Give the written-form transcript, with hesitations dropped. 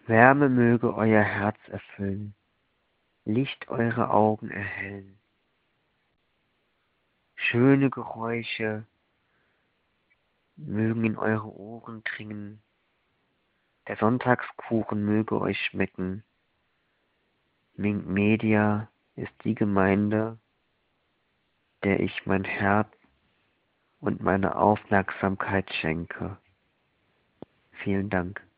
Wärme möge euer Herz erfüllen, Licht eure Augen erhellen. Schöne Geräusche mögen in eure Ohren dringen. Der Sonntagskuchen möge euch schmecken. Mink Media ist die Gemeinde, der ich mein Herz und meine Aufmerksamkeit schenke. Vielen Dank.